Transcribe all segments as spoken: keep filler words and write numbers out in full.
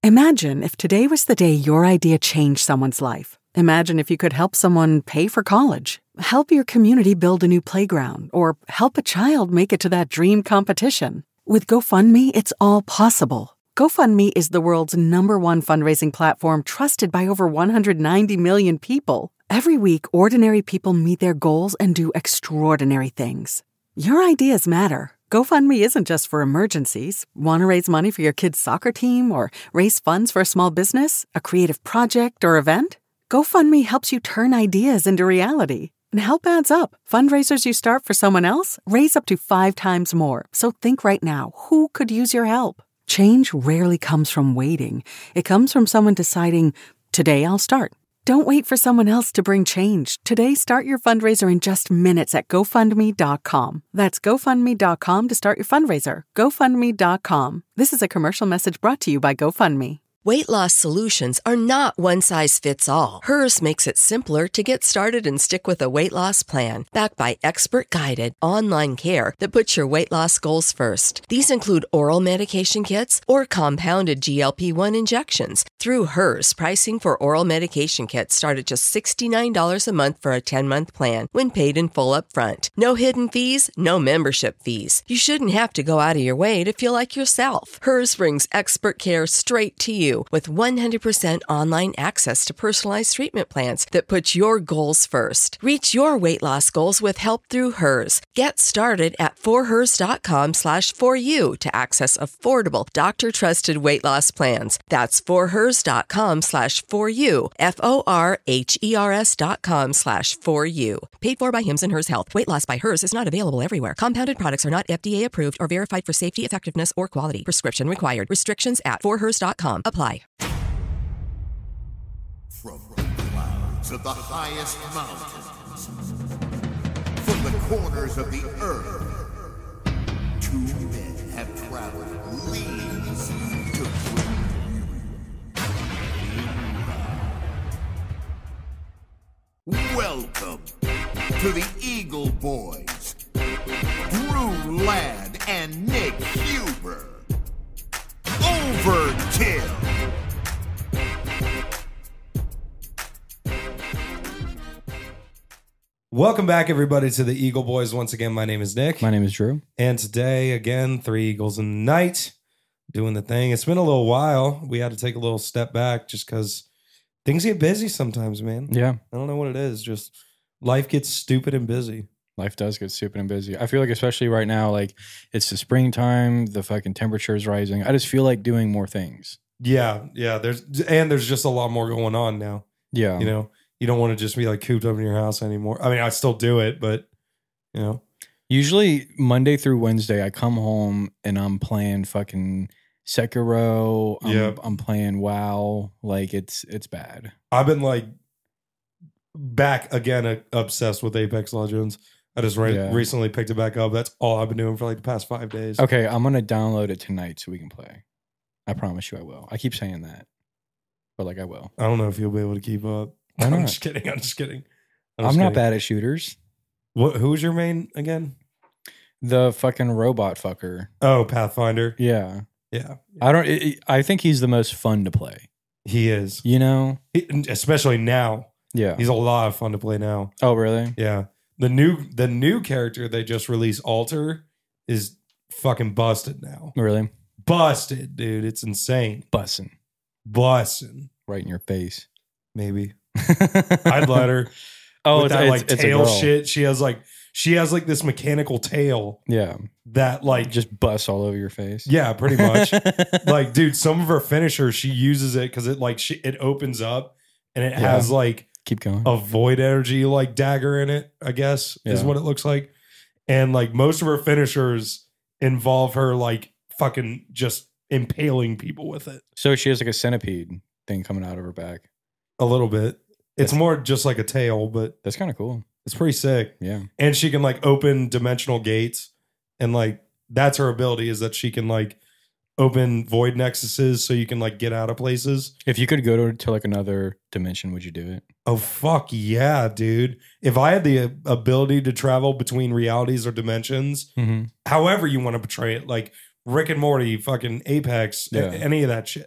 Imagine if today was the day your idea changed someone's life. Imagine if you could help someone pay for college, help your community build a new playground, or help a child make it to that dream competition. With GoFundMe, it's all possible. GoFundMe is the world's number one fundraising platform trusted by over one hundred ninety million people. Every week, ordinary people meet their goals and do extraordinary things. Your ideas matter. GoFundMe isn't just for emergencies. Want to raise money for your kid's soccer team or raise funds for a small business, a creative project, or event? GoFundMe helps you turn ideas into reality. And help adds up. Fundraisers you start for someone else raise up to five times more. So think right now, who could use your help? Change rarely comes from waiting. It comes from someone deciding, today I'll start. Don't wait for someone else to bring change. Today, start your fundraiser in just minutes at GoFundMe dot com. That's GoFundMe dot com to start your fundraiser. GoFundMe dot com. This is a commercial message brought to you by GoFundMe. Weight loss solutions are not one size fits all. Hers makes it simpler to get started and stick with a weight loss plan backed by expert-guided online care that puts your weight loss goals first. These include oral medication kits or compounded G L P one injections. Through Hers, pricing for oral medication kits start at just sixty-nine dollars a month for a ten-month plan when paid in full upfront. No hidden fees, no membership fees. You shouldn't have to go out of your way to feel like yourself. Hers brings expert care straight to you with one hundred percent online access to personalized treatment plans that put your goals first. Reach your weight loss goals with help through Hers. Get started at forhers.com slash for you to access affordable, doctor-trusted weight loss plans. That's forhers.com slash for you, F-O-R-H-E-R-S dot com slash for you. Paid for by Hims and Hers Health. Weight loss by Hers is not available everywhere. Compounded products are not F D A approved or verified for safety, effectiveness, or quality. Prescription required. Restrictions at forhers dot com. Apply. From the clouds of the highest mountains, from the corners of the earth, two men have traveled leagues to bring you. Welcome to the Eagle Boys, Drew Ladd and Nick Huber. Overkill. Welcome back, everybody, to the Eagle Boys. Once again, my name is Nick. My name is Drew. And today, again, three Eagles in the night, doing the thing. It's been a little while. We had to take a little step back just because things get busy sometimes, man. Yeah. I don't know what it is. Just life gets stupid and busy. Life does get stupid and busy. I feel like especially right now, like it's the springtime, the fucking temperature is rising. I just feel like doing more things. Yeah, yeah. There's and there's just a lot more going on now. Yeah. You know, you don't want to just be like cooped up in your house anymore. I mean, I still do it, but you know. Usually Monday through Wednesday, I come home and I'm playing fucking Sekiro. I'm, yep. I'm playing WoW. Like it's it's bad. I've been like back again, uh, obsessed with Apex Legends. I just re- Yeah. recently picked it back up. That's all I've been doing for like the past five days. Okay, I'm gonna download it tonight so we can play. I promise you I will. I keep saying that, but like I will. I don't know if you'll be able to keep up. Why I'm not? just kidding. I'm just kidding. I'm, I'm just not kidding. bad at shooters. What? Who's your main again? The fucking robot fucker. Oh, Pathfinder. Yeah. Yeah, I don't. It, it- I think he's the most fun to play. he is. You know? He- especially now. Yeah. He's a lot of fun to play now. Oh, really? Yeah. The new the new character they just released, Alter, is fucking busted now. Really? Busted, dude. It's insane. Bussin'. Bussin'. Right in your face. Maybe. I'd let her. Oh, with it's, that it's, like it's a tail girl. shit. She has like she has like this mechanical tail Yeah. that like Just bust all over your face. yeah, pretty much. Like, dude, some of her finishers, she uses it because it like she, it opens up and it Yeah. has like Keep going. a void energy like dagger in it, I guess, is Yeah. what it looks like. And like most of her finishers involve her like fucking just impaling people with it. So she has like a centipede thing coming out of her back. A little bit. It's That's- more just like a tail, but That's kind of cool. it's pretty sick. Yeah. And she can like open dimensional gates, and like that's her ability, is that she can like open void nexuses so you can like get out of places. If you could go to, to like another dimension, would you do it? Oh fuck yeah, dude. If I had the ability to travel between realities or dimensions, Mm-hmm. however you want to portray it, like Rick and Morty, fucking Apex, Yeah. a- any of that shit,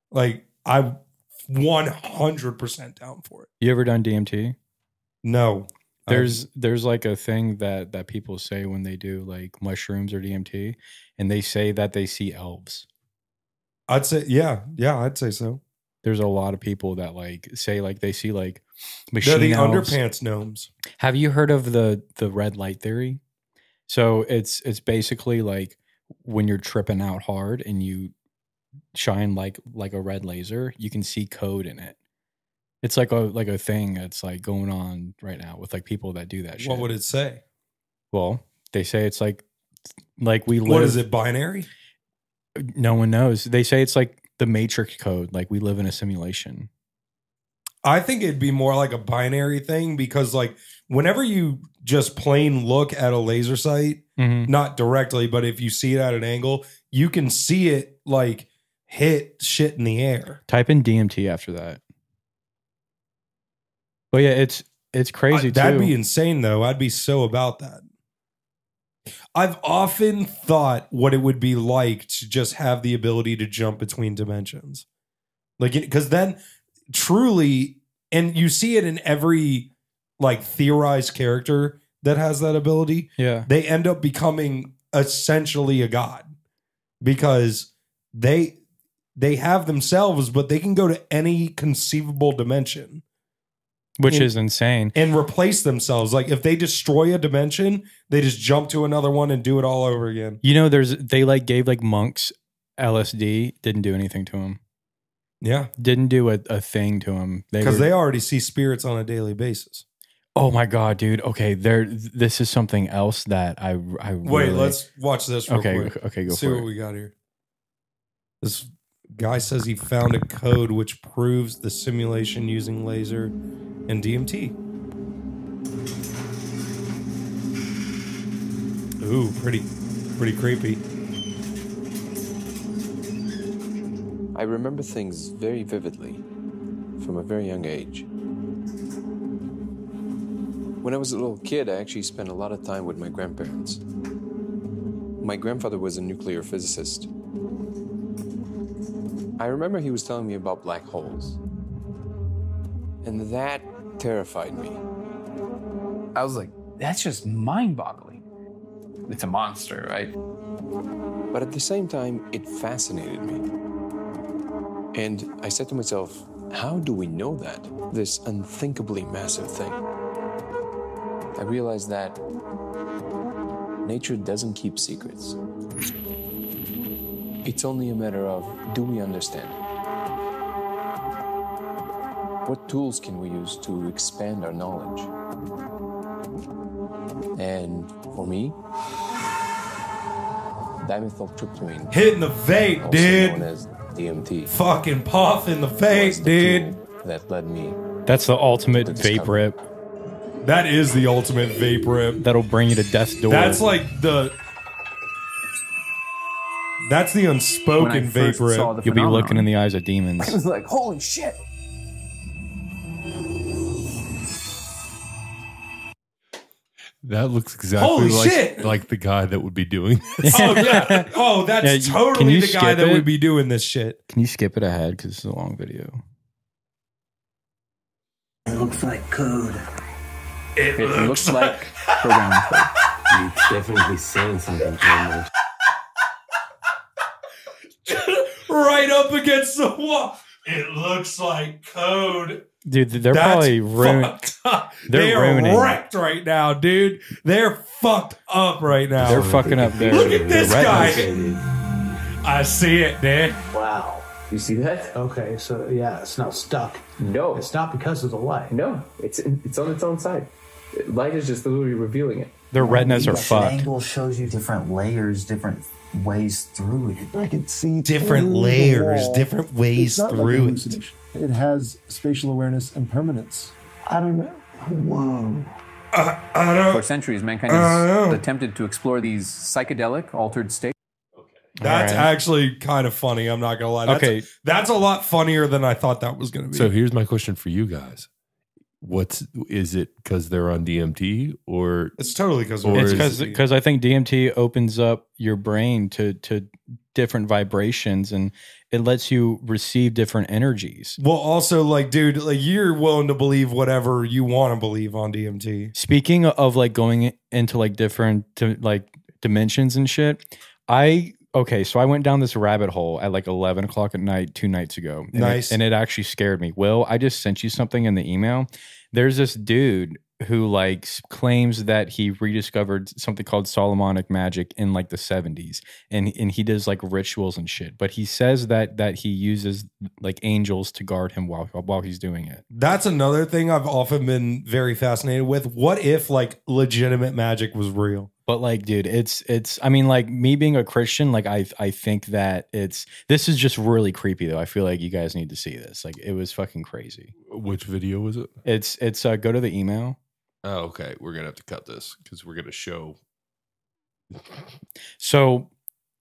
Like I'm one hundred percent down for it. You ever done D M T? No. There's um, there's like a thing that that people say when they do like mushrooms or D M T, and they say that they see elves. I'd say yeah, yeah, I'd say so. There's a lot of people that like say like they see like machine They're the elves. underpants gnomes. Have you heard of the the red light theory? So it's it's basically like when you're tripping out hard and you shine like like a red laser, you can see code in it. It's like a like a thing that's like going on right now with like people that do that shit. What would it say? Well, they say it's like like we live. What is it, binary? No one knows. They say it's like the Matrix code, like we live in a simulation. I think it'd be more like a binary thing because like whenever you just plain look at a laser sight, Mm-hmm. not directly, but if you see it at an angle, you can see it like hit shit in the air. Type in D M T after that. But yeah, it's it's crazy I, too. That'd be insane though. I'd be so about that. I've often thought what it would be like to just have the ability to jump between dimensions. Like, because then truly, and you see it in every like theorized character that has that ability. Yeah. They end up becoming essentially a god because they they have themselves, but they can go to any conceivable dimension. Which and, is insane. And replace themselves. Like if they destroy a dimension, they just jump to another one and do it all over again. You know, there's they like gave like monks L S D, didn't do anything to them. Yeah. Didn't do a, a thing to them. Because they, they already see spirits on a daily basis. Oh my God, dude. Okay, there. This is something else that I I Wait, really, let's watch this real okay, quick. Okay, go See for what it. we got here. This guy says he found a code which proves the simulation using laser and D M T. Ooh, pretty, pretty creepy. I remember things very vividly from a very young age. When I was a little kid, I actually spent a lot of time with my grandparents. My grandfather was a nuclear physicist. I remember he was telling me about black holes. And that terrified me. I was like, that's just mind-boggling. It's a monster, right? But at the same time, it fascinated me. And I said to myself, how do we know that? This unthinkably massive thing. I realized that nature doesn't keep secrets. It's only a matter of, do we understand? What tools can we use to expand our knowledge? And for me, dimethyltryptamine, hitting the vape, also dude. known as D M T, fucking puff in the face, the dude. That led me. That's the ultimate The vape discovery. rip. That is the ultimate vape rip. That'll bring you to death's door. That's like the. That's the unspoken vape rip. You'll be looking in the eyes of demons. I was like, holy shit. That looks exactly Holy like, shit! like the guy that would be doing this. Oh yeah. Oh, that's Yeah, you- can totally you the guy skip that it? would be doing this shit. Can you skip it ahead because it's a long video? It looks like code. It, It looks like programming code. You've definitely seen something too right up against the wall. It looks like code. Dude, they're That's probably ruined. fucked up. They're They are ruining- wrecked right now, dude. They're fucked up right now. They're fucking up their, Look at their this guy. retinas. I see it, dude. Wow. You see that? Okay, so yeah, it's not stuck. No. It's not because of the light. No, it's it's on its own side. Light is just literally revealing it. Their retinas are Each fucked. angle shows you different layers, different ways through it. I can see Different through the layers, wall. different ways It's not like through it. hallucination. It has spatial awareness and permanence. I don't know. Whoa. I, I don't. For centuries, mankind I has don't know. attempted to explore these psychedelic, altered states. That's All right. actually kind of funny. I'm not gonna lie. That's Okay. a, that's a lot funnier than I thought that was gonna be. So here's my question for you guys. What's is it because they're on D M T or It's totally because It's because because I think D M T opens up your brain to to different vibrations and it lets you receive different energies. Well, also, like, dude, like you're willing to believe whatever you want to believe on D M T. Speaking of like going into like different to, like dimensions and shit, I okay, so I went down this rabbit hole at like eleven o'clock at night two nights ago. And Nice. It, and it actually scared me. Will, I just sent you something in the email. There's this dude who like s- claims that he rediscovered something called Solomonic magic in like the seventies. And, and he does like rituals and shit. But he says that that he uses like angels to guard him while while he's doing it. That's another thing I've often been very fascinated with. What if like legitimate magic was real? But like, dude, it's it's. I mean, like me being a Christian, like I I think that it's. This is just really creepy, though. I feel like you guys need to see this. Like, it was fucking crazy. which video was it? It's it's. Uh, go to the email. Oh, okay. We're gonna have to cut this because we're gonna show. So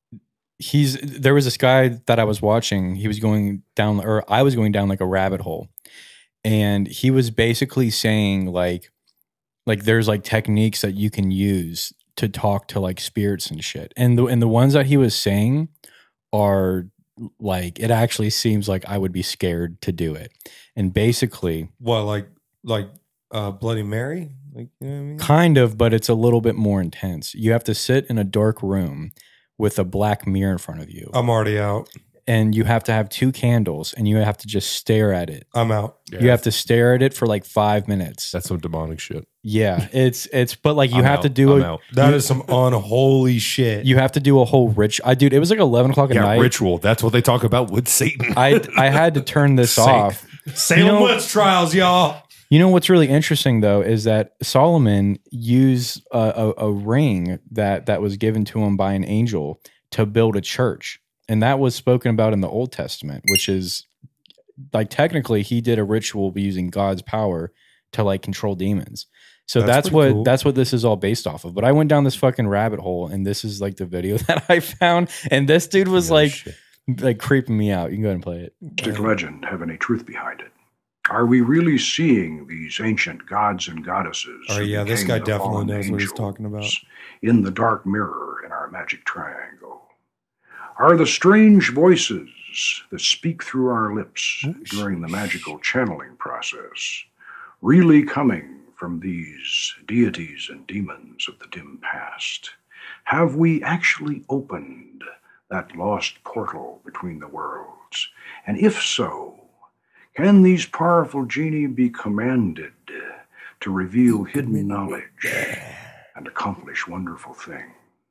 he's there was this guy that I was watching. He was going down, or I was going down like a rabbit hole, and he was basically saying like, like there's like techniques that you can use to talk to like spirits and shit. And the and the ones that he was saying are like, it actually seems like I would be scared to do it. And basically, What, like like uh Bloody Mary? Like, you know what I mean? kind of, but it's a little bit more intense. You have to sit in a dark room with a black mirror in front of you. I'm already out. And you have to have two candles and you have to just stare at it. I'm out. You have to stare at it for like five minutes. That's some demonic shit. Yeah, it's it's but like you I'm have out. to do I'm a, out. That you, is some unholy shit. you have to do a whole rich. I dude, it was like eleven o'clock at Yeah, night. ritual. That's what they talk about with Satan. I I had to turn this Satan. off. Salem You know- Witch Trials, y'all. You know what's really interesting though is that Solomon used a, a, a ring that that was given to him by an angel to build a church, and that was spoken about in the Old Testament, which is like technically he did a ritual using God's power to like control demons. So That's that's, pretty what cool. that's what this is all based off of. But I went down this fucking rabbit hole, and this is like the video that I found, and this dude was No like shit. like creeping me out. You can go ahead and play it. Does legend have any truth behind it? Are we really seeing these ancient gods and goddesses? Oh, who yeah, this became guy the definitely fallen knows what he's angels talking about. in the dark mirror in our magic triangle? Are the strange voices that speak through our lips during the magical channeling process really coming from these deities and demons of the dim past? Have we actually opened that lost portal between the worlds? And if so, can these powerful genii be commanded to reveal hidden knowledge and accomplish wonderful things?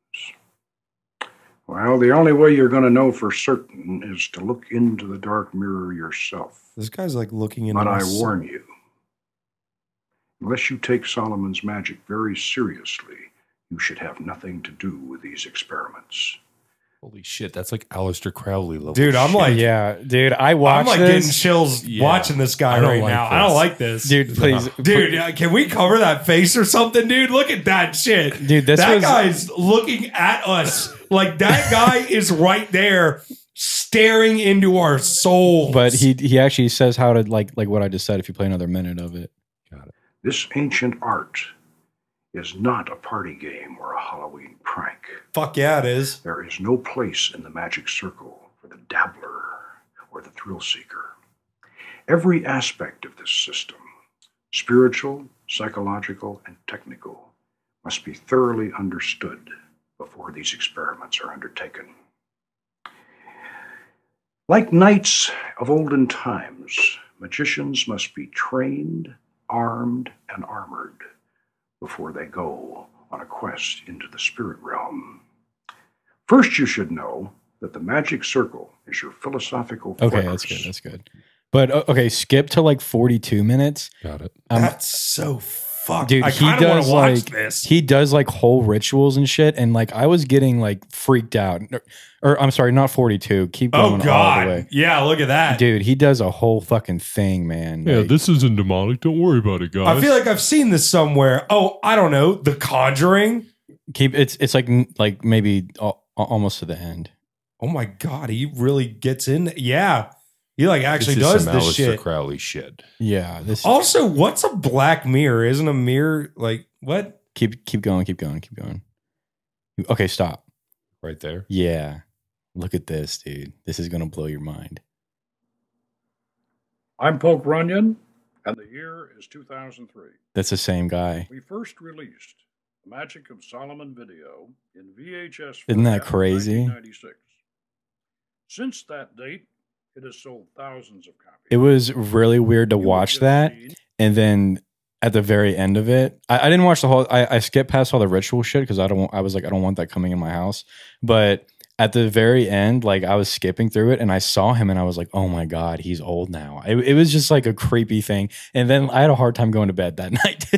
Well, the only way you're going to know for certain is to look into the dark mirror yourself. This guy's like looking into But I my warn you, unless you take Solomon's magic very seriously, you should have nothing to do with these experiments. Holy shit, that's like Aleister Crowley level. Dude, I'm shit. like, Yeah, dude, I I'm watched like this. getting chills Yeah. watching this guy I don't right like now. I don't this. like this. Dude, please, Dude, uh, can we cover that face or something, dude? Look at that shit. Dude, this that was- guy's looking at us. Like, that guy is right there staring into our souls. But he he actually says how to like like what I just said. If you play another minute of it, This ancient art is not a party game or a Halloween prank. Fuck yeah, it is. There is no place in the magic circle for the dabbler or the thrill seeker. Every aspect of this system, spiritual, psychological, and technical, must be thoroughly understood before these experiments are undertaken. Like knights of olden times, magicians must be trained, armed, and armored before they go on a quest into the spirit realm. First, you should know that the magic circle is your philosophical okay, fortress. that's good. That's good. But uh, okay, skip to like forty-two minutes. Got it. Um, That's so fucked. dude, I he kind of want does to watch like this. he does like whole rituals and shit, and like I was getting like freaked out. Or, or I'm sorry, not forty-two. Keep going Oh, all the God. way. Yeah, look at that. Dude, he does a whole fucking thing, man. Yeah, Like, this isn't demonic. Don't worry about it, guys. I feel like I've seen this somewhere. Oh, I don't know. The Conjuring. keep it's it's like like maybe al- almost to the end. Oh my God, he really gets in. Yeah. He like actually This is does some this Aleister shit. Crowley shit. Yeah. This Also, what's a black mirror? Isn't a mirror like what? keep keep going, keep going, keep going. Okay, stop. Right there. Yeah. Look at this, dude. This is gonna blow your mind. I'm Poke Runyon, and the year is two thousand three. That's the same guy. We first released The Magic of Solomon video in V H S Isn't that format in crazy? nineteen ninety-six. Since that date, it has sold thousands of copies. It was really weird to watch that, and then at the very end of it, I, I didn't watch the whole. I, I skipped past all the ritual shit because I don't. want- I was like, I don't want that coming in my house. But at the very end, like I was skipping through it, and I saw him, and I was like, oh my god, he's old now. It, it was just like a creepy thing, and then I had a hard time going to bed that night.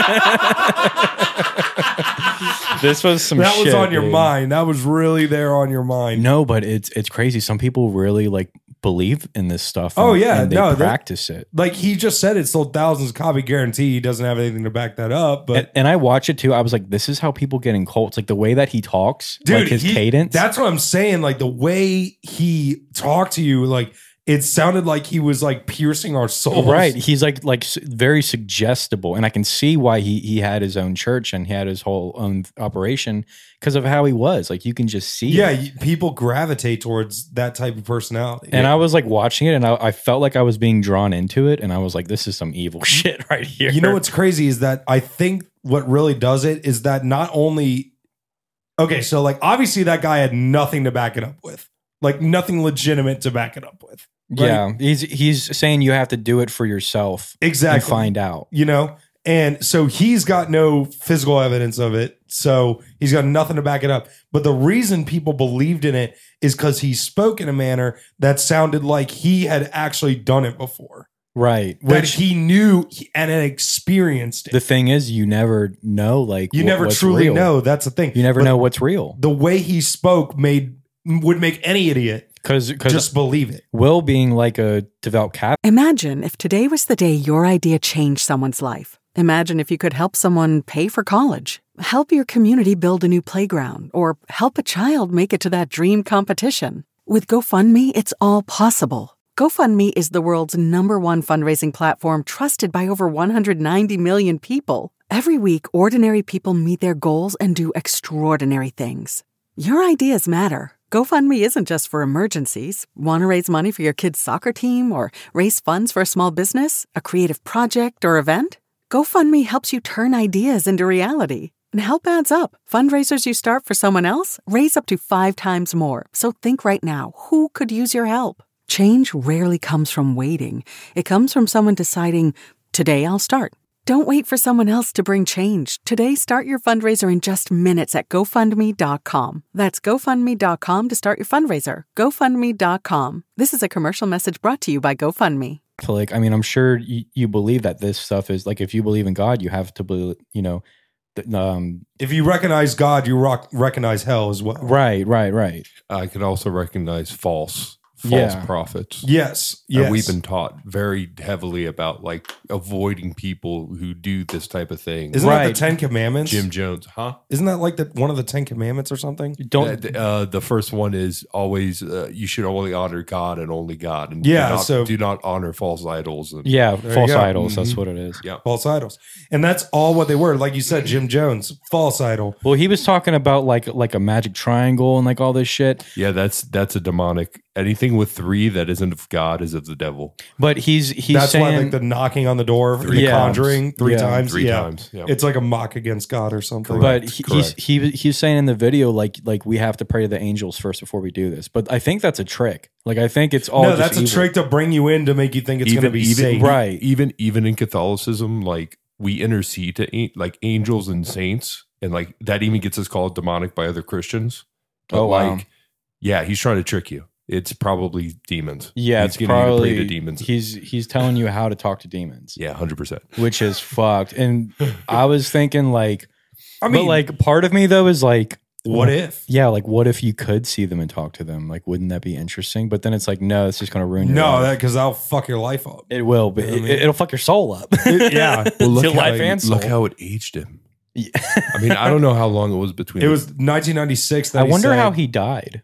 This was some. That was shit, on your dude. mind. That was really there on your mind. No, but it's it's crazy. Some people really like believe in this stuff. Oh and- yeah, and they no, that- practice it. Like he just said, it sold thousands of copy guarantee. He doesn't have anything to back that up. But And, and I watch it too. I was like, this is how people get in cults. Like the way that he talks, dude, like his he- cadence. That's what I'm saying. Like the way he talked to you, like it sounded like he was like piercing our souls. Right. He's like like s- very suggestible, and I can see why he he had his own church and he had his whole own operation because of how he was. Like you can just see. Yeah, it. you- people gravitate towards that type of personality. And I was like watching it, and I, I felt like I was being drawn into it, and I was like, this is some evil shit right here. You know what's crazy is that I think what really does it is that not only okay, so like obviously that guy had nothing to back it up with, like nothing legitimate to back it up with. right? Yeah, he's he's saying you have to do it for yourself. Exactly. And find out. You know? And so he's got no physical evidence of it. So he's got nothing to back it up. But the reason people believed in it is because he spoke in a manner that sounded like he had actually done it before. Right. That Which he knew and had experienced it. the thing is, you never know. Like You wh- never what's truly real. know. That's the thing. You never But know what's real. The way he spoke made would make any idiot Because just believe it. Will being like a devout Catholic. Imagine if today was the day your idea changed someone's life. Imagine if you could help someone pay for college, help your community build a new playground, or help a child make it to that dream competition. With GoFundMe, it's all possible. GoFundMe is the world's number one fundraising platform trusted by over one hundred ninety million people. Every week, ordinary people meet their goals and do extraordinary things. Your ideas matter. GoFundMe isn't just for emergencies. Want to raise money for your kid's soccer team or raise funds for a small business, a creative project, or event? GoFundMe helps you turn ideas into reality. And help adds up. Fundraisers you start for someone else raise up to five times more. So think right now, who could use your help? Change rarely comes from waiting. It comes from someone deciding, today I'll start. Don't wait for someone else to bring change. Today, start your fundraiser in just minutes at GoFundMe dot com. That's GoFundMe dot com to start your fundraiser. GoFundMe dot com. This is a commercial message brought to you by GoFundMe. I mean, I'm sure you, you believe that this stuff is like, if you believe in God, you have to believe, you know, th- um, If you recognize God, you rock, recognize hell as well. right, right, right. I can also recognize false false Yeah. prophets. Yes, And yes. we've been taught very heavily about like avoiding people who do this type of thing. Isn't that the Ten Commandments? Jim Jones, huh? Isn't that like the one of the Ten Commandments or something? Don't Uh, uh, the first one is always uh, you should only honor God and only God, and Yeah, do not, so- do not honor false idols. And, Yeah, There you false go. idols. That's Mhm. what it is. yeah. False idols. And that's all what they were. Like you said, Jim Jones, false idol. Well, he was talking about like like a magic triangle and like all this shit. Yeah, that's that's a demonic. Anything with three that isn't of God is of the devil. But he's he's That's saying why like the knocking on the door, in the Yeah. Conjuring, three Yeah. times. Three yeah. times, yeah. It's like a mock against God or something. but Correct, he, he's correct. he he's saying in the video like like we have to pray to the angels first before we do this. But I think that's a trick. Like I think it's all no, just that's a evil. trick to bring you in to make you think it's going to be even, safe. Right. Even even in Catholicism, like we intercede to an- like angels and saints, and like that even gets us called demonic by other Christians. But Oh, wow. like, yeah, he's trying to trick you. It's probably demons. Yeah, he's it's getting you to probably pray to demons. He's he's telling you how to talk to demons. Yeah, hundred percent. Which is fucked. And I was thinking like I but mean, like part of me though is like what if? Yeah, like what if you could see them and talk to them? Like wouldn't that be interesting? But then it's like no, it's just going to ruin your No, life. that because I'll fuck your life up. It will, but You know what I it, mean? it'll fuck your soul up. yeah. Well, look Your how, life and soul. look how it aged him. I mean, I don't know how long it was between. It was nineteen ninety-six. That I he wonder said. how he died.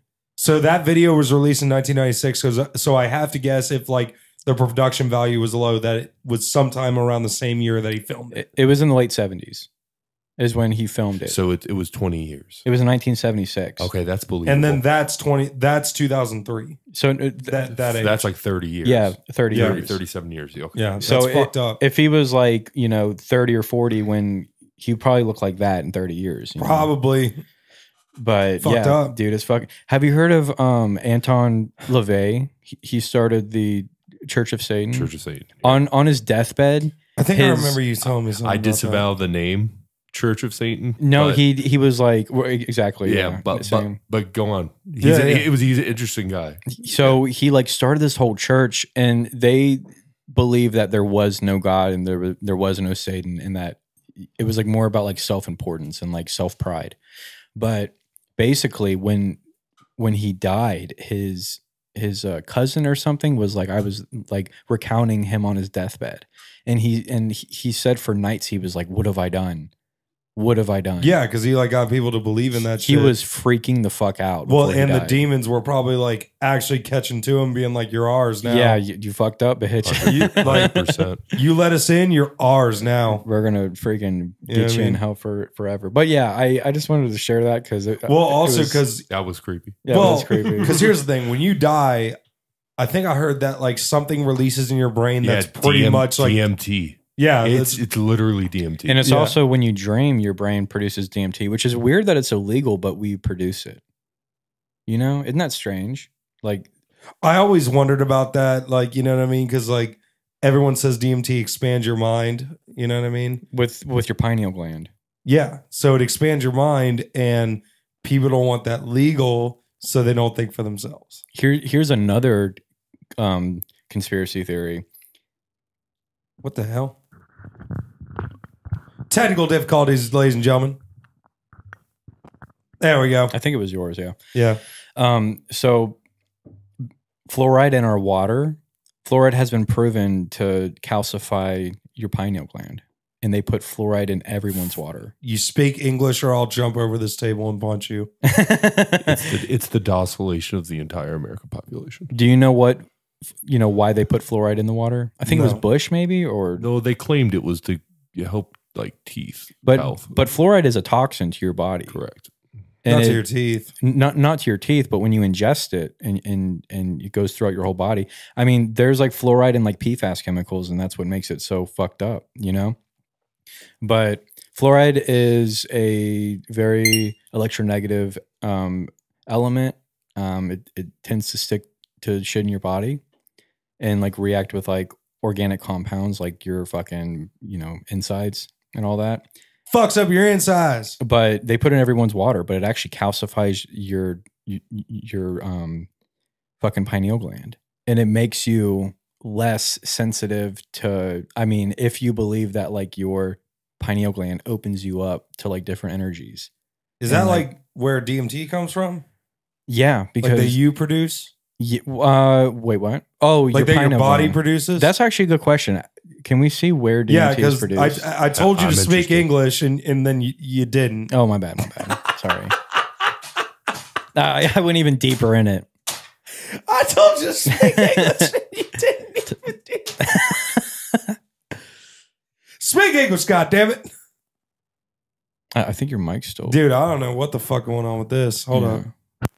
So that video was released in nineteen ninety-six. So, so I have to guess if like the production value was low, that it was sometime around the same year that he filmed it. It, it was in the late seventies is when he filmed it. So it, it was twenty years. It was in nineteen seventy-six. Okay, that's believable. And then that's twenty. That's two thousand three. So uh, that that age. That's like thirty years. Yeah, thirty thirty, years. thirty-seven years. Okay. Yeah, that's so fucked it, up. If he was like, you know, thirty or forty when he probably looked like that in thirty years. You know? Probably. But Fucked yeah, up. dude, it's fucking. Have you heard of um, Anton LaVey? He, he started the Church of Satan. Church of Satan. On on his deathbed. I think I his- remember you telling me something. I about disavow the name Church of Satan. No, but- he he was like well, exactly. Yeah, Yeah, but, but same. but go on. He's Yeah, a, yeah. It was he's an interesting guy. So he like started this whole church, and they believe that there was no God and there was there was no Satan, and that it was like more about like self importance and like self pride. But basically, when when he died, his his uh, cousin or something was like I was like recounting him on his deathbed, and he and he, he said for nights he was like, "What have I done? What have I done?" Yeah, because he like got people to believe in that he shit. was freaking the fuck out. Well, before he and the died. demons were probably like actually catching to him, being like, "You're ours now." Yeah, you, you fucked up, bitch. You, like, one hundred percent. you let us in, you're ours now. We're gonna freaking You know get what I you in mean? hell for forever. But yeah, I, I just wanted to share that because it, Well, it also was- because That was creepy. yeah, well, that's creepy. because here's the thing: when you die, I think I heard that like something releases in your brain that's pretty D M much like D M T. yeah, It's it's, it's literally D M T. and it's yeah. also when you dream, your brain produces D M T, which is weird that it's illegal, but we produce it. You know, isn't that strange? Like, I always wondered about that. Like, you know what I mean? Because like everyone says D M T expands your mind. You know what I mean? with with your pineal gland. Yeah. So it expands your mind, and people don't want that legal, so they don't think for themselves. Here, here's another um, conspiracy theory. What the hell? Technical difficulties, ladies and gentlemen. There we go. I think it was yours, yeah. Yeah. Um, so fluoride in our water, fluoride has been proven to calcify your pineal gland, and they put fluoride in everyone's water. You speak English, or I'll jump over this table and punch you. It's the, it's the docilation of the entire American population. Do you know what, you know, why they put fluoride in the water? I think it was No. Bush, maybe, or No, they claimed it was to help like teeth but health. but fluoride is a toxin to your body, Correct. and Not to it- your teeth. not not to your teeth, but when you ingest it and and and it goes throughout your whole body. I mean, there's like fluoride and like P FAS chemicals, and that's what makes it so fucked up, you know. But fluoride is a very electronegative um, element. Um, it, it tends to stick to shit in your body and like react with like organic compounds, like your fucking you know insides and all that. Fucks up your insides. But they put it in everyone's water, but it actually calcifies your y- y- your um fucking pineal gland, and it makes you less sensitive to. I mean, if you believe that like your pineal gland opens you up to like different energies. Is And, that like where D M T comes from? Yeah, because Like that you produce? Ye- uh, wait, what? Oh, Like that your pineal body gland. produces? That's actually a good question. Can we see where D M Yeah, T is because produced? I, I told you I'm to speak interested. English, and, and then you, you didn't. oh, my bad, my bad. Sorry. Uh, I went even deeper in it. I told you to speak English, and you didn't even do that. Speak English, goddammit. I I think your mic's still. Dude, I don't know what the fuck going on with this. Hold Yeah. on.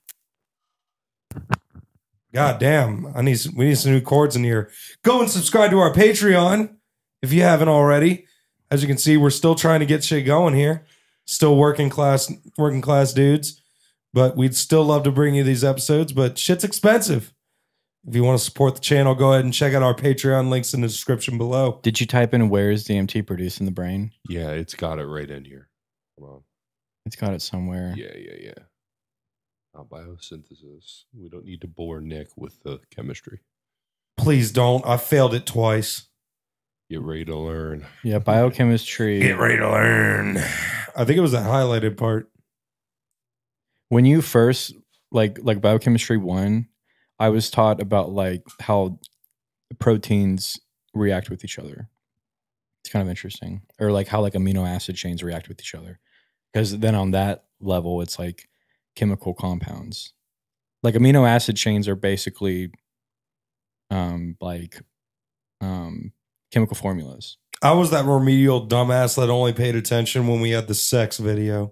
God damn. I need some, we need some new chords in here. Go and subscribe to our Patreon if you haven't already. As you can see, we're still trying to get shit going here. Still working class working class dudes. But we'd still love to bring you these episodes, but shit's expensive. If you want to support the channel, go ahead and check out our Patreon links in the description below. Did you type in where is D M T produced in the brain? Yeah, it's got it right in here. Hold on. It's got it somewhere. Yeah, yeah, yeah. Uh, biosynthesis. We don't need to bore Nick with the chemistry. Please don't. I failed it twice. Get ready to learn. Yeah, biochemistry. Get ready to learn. I think it was that highlighted part. When you first like like biochemistry one, I was taught about like how proteins react with each other. It's kind of interesting, or like how like amino acid chains react with each other. Because then on that level, it's like chemical compounds. Like amino acid chains are basically um like um chemical formulas. I was that remedial dumbass that only paid attention when we had the sex video.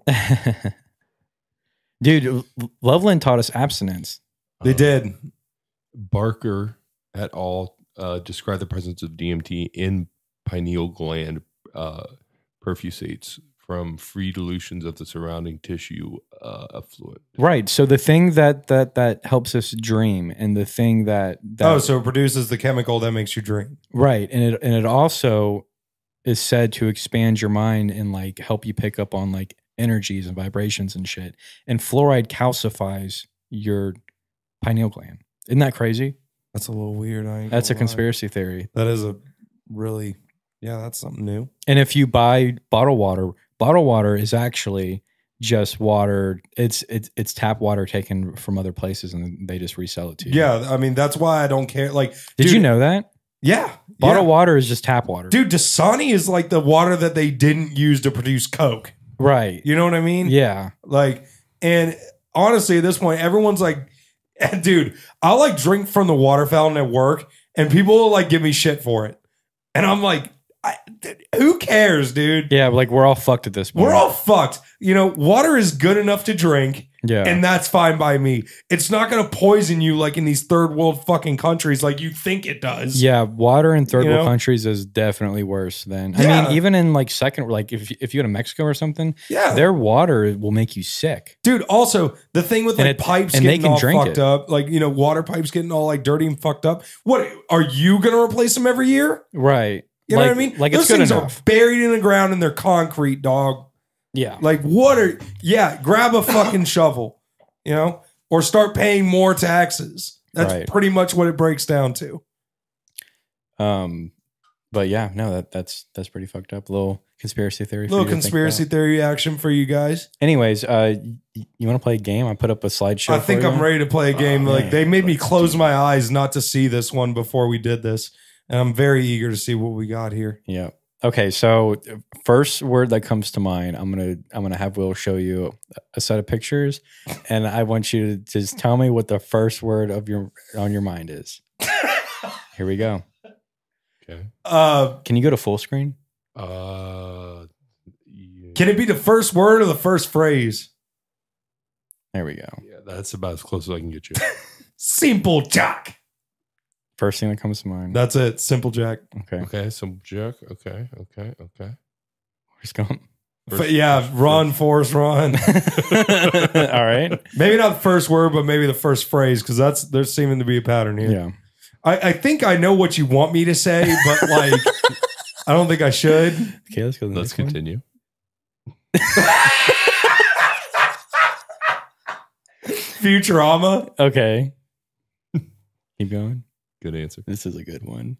Dude, Loveland taught us abstinence. They did. Barker et al. Uh, described the presence of D M T in pineal gland uh, perfusates from free dilutions of the surrounding tissue uh, effluent. Right. So the thing that that that helps us dream, and the thing that, that oh, so it produces the chemical that makes you dream. Right, and it and it also is said to expand your mind and like help you pick up on like energies and vibrations and shit. And fluoride calcifies your pineal gland. Isn't that crazy? That's a little weird. I ain't That's a gonna lie. conspiracy theory. That is a really, yeah, that's something new. And if you buy bottled water, bottled water is actually just water. It's it's it's tap water taken from other places, and they just resell it to you. Yeah, I mean that's why I don't care. Like, did dude, you know that? Yeah, bottled yeah. water is just tap water, dude. Dasani is like the water that they didn't use to produce Coke. Right. You know what I mean? Yeah. Like, and honestly, at this point, everyone's like, dude, I'll like drink from the water fountain at work, and people will like give me shit for it, and I'm like, I, who cares, dude? Yeah, like we're all fucked at this point. We're all fucked. You know, water is good enough to drink. Yeah. And that's fine by me. It's not going to poison you like in these third world fucking countries like you think it does. Yeah, water in third You world know? countries is definitely worse than. I Yeah. mean, even in like second, like if if you go to Mexico or something, Yeah. their water will make you sick. Dude, also, the thing with And like it- pipes and they getting can all drink fucked it. up, like, you know, water pipes getting all like dirty and fucked up. What, are you going to replace them every year? Right. You know Like- what I mean? Like Those it's good things enough. are buried in the ground and they're concrete, dog. Yeah. Like, what are, yeah, grab a fucking shovel, you know, or start paying more taxes. That's Right. pretty much what it breaks down to. Um, but yeah, no, that that's that's pretty fucked up. Little conspiracy theory. for Little you to think conspiracy about. theory action for you guys. Anyways, uh, y- you want to play a game? I put up a slideshow. I think for I'm you. ready to play a game. Oh, like man. they made me close my eyes not to see this one before we did this, and I'm very eager to see what we got here. Yeah. Okay. So first word that comes to mind, I'm gonna I'm gonna have Will show you a set of pictures, and I want you to just tell me what the first word of your on your mind is. Here we go. Okay. Uh, Can you go to full screen? Uh, yeah, Can it be the first word or the first phrase? There we go. yeah, that's about as close as I can get you. Simple Jack. First thing that comes to mind. That's it. Simple Jack. Okay. Okay, some jerk. Okay, okay, okay. Where's going? But yeah, run, Forrest, run. All right. Maybe not the first word, but maybe the first phrase, because that's there's seeming to be a pattern here. Yeah. I, I think I know what you want me to say, but like I don't think I should. Okay, let's go to the Let's next one. continue. Futurama. Okay. Keep going. Good answer. This is a good one.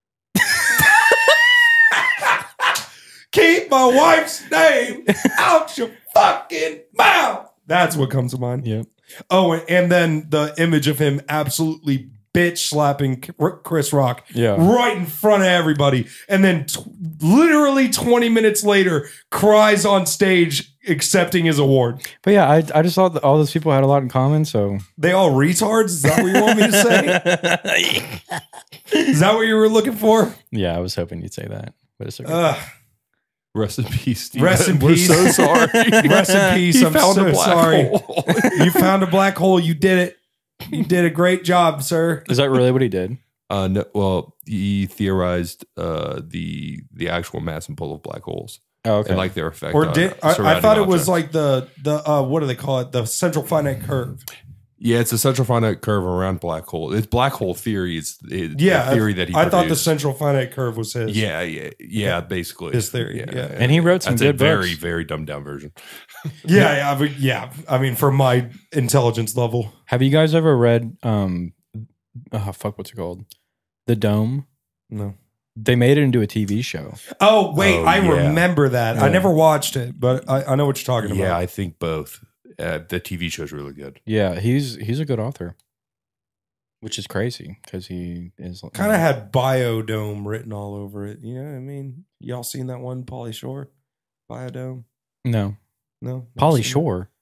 Keep my wife's name out your fucking mouth. That's what comes to mind. Yep. Oh, and, and then the image of him absolutely bitch slapping Chris Rock Yeah. right in front of everybody. And then t- literally twenty minutes later, cries on stage accepting his award. But yeah, I I just thought that all those people had a lot in common. So They all retards? Is that what you want me to say? Is that what you were looking for? yeah, I was hoping you'd say that. But it's okay. Ugh. Rest in peace, Steve. Rest in We're peace. so sorry. Rest in peace. He I'm found so a black sorry. hole. You found a black hole. You did it. You did a great job, sir. Is that really what he did? Uh, no, well, he theorized uh, the the actual mass and pull of black holes. Oh, okay. And like their effect. Or on did I, I surrounding thought it was objects. like the the uh, what do they call it? The central finite curve. Yeah, it's a central finite curve around black hole. It's black hole theory. It's, it's Yeah, the theory that he I thought the produced. central finite curve was his. Yeah, yeah, yeah. Basically, His theory, yeah. And he wrote some That's good a very, books. very dumbed down version. yeah, yeah, I mean, yeah. I mean, for my intelligence level. Have you guys ever read um oh fuck, what's it called? The Dome? No. They made it into a T V show. Oh wait, Oh, I yeah. remember that. I Yeah. never watched it, but I, I know what you're talking Yeah, about. I think both. Uh, the T V show is really good. Yeah, he's he's a good author. Which is crazy because he is Kind of had Biodome written all over it. You know what I mean? Y'all seen that one, Pauly Shore? Biodome? No. No. Pauly Never seen it? Shore.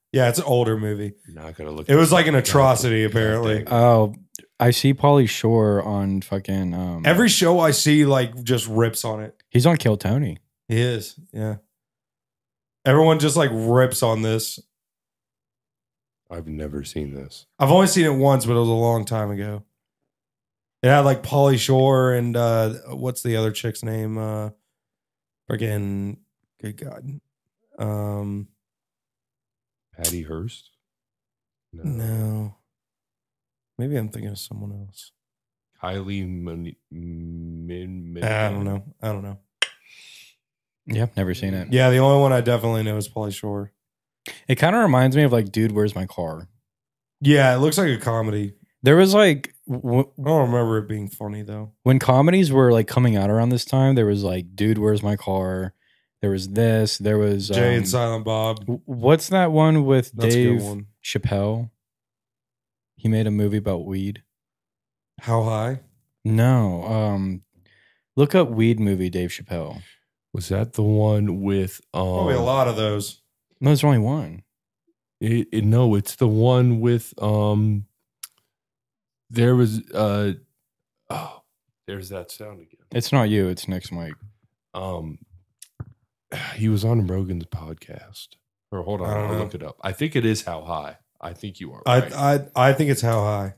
Yeah, it's an older movie. Now I gotta look. It was like an atrocity, apparently. Oh, I see Pauly Shore on fucking. Um, Every show I see, like, just rips on it. he's on Kill Tony. He is, yeah. Everyone just like rips on this. I've never seen this. I've only seen it once, but it was a long time ago. It had like Pauly Shore and uh, what's the other chick's name? Uh, freaking, good God. Um, Patty Hearst? No. no. Maybe I'm thinking of someone else. Kylie Min- Min- Min- I don't know. I don't know. Yep, never seen it. Yeah, the only one I definitely know is Pauly Shore. It kind of reminds me of like, Dude, Where's My Car? Yeah, it looks like a comedy. There was like, w- I don't remember it being funny though. when comedies were like coming out around this time, there was like, Dude, Where's My Car? There was this. There was Jay um, and Silent Bob. w- What's that one with That's a good Dave one. Chappelle? He made a movie about weed. How High? No, um, look up weed movie Dave Chappelle. Was that the one with um Probably a lot of those. No, there's only one. It, it, no, it's the one with um. There was uh, oh, there's that sound again. It's not you. It's next Mike. Um, he was on Rogan's podcast. Or hold on, I don't I'll know. look it up. I think it is How High. I think you are. I Right. I I think it's How High.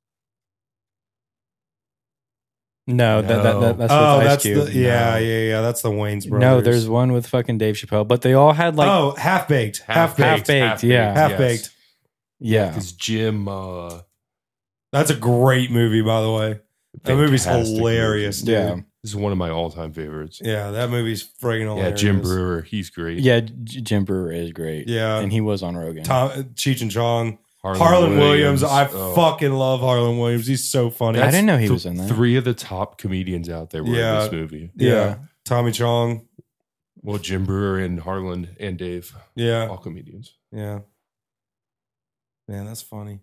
No, that, that, that that's oh, with Ice that's Cube. the yeah, No. yeah, yeah. That's the Wayne's brothers. No, there's one with fucking Dave Chappelle, but they all had like oh, Half Baked, Half Baked, Half Baked, yeah. Half yes. Baked. yeah. Because Jim, uh, That's a great movie, by the way. That movie's fantastic hilarious, movie. dude. Yeah. This is one of my all-time favorites. Yeah, that movie's friggin' hilarious. Yeah, Jim Brewer, he's great. Yeah, J- Jim Brewer is great. Yeah. and he was on Rogan. Tom, Cheech and Chong. Harlan, Harlan Williams. I oh. fucking love Harlan Williams. He's so funny. I didn't know he Th- was in that. Three of the top comedians out there were Yeah. in this movie. Yeah. Yeah. Tommy Chong. Well, Jim Brewer and Harlan and Dave, Yeah. all comedians. Yeah. Man, that's funny.